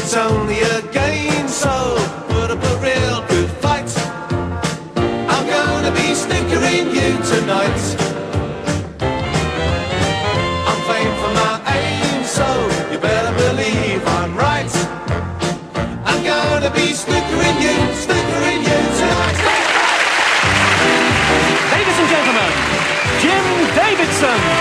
It's only a game, so put up a real good fight. I'm gonna be snickering you tonight. I'm playing for my aim, so you better believe I'm right. I'm gonna be snickering you tonight. Ladies and gentlemen, Jim Davidson.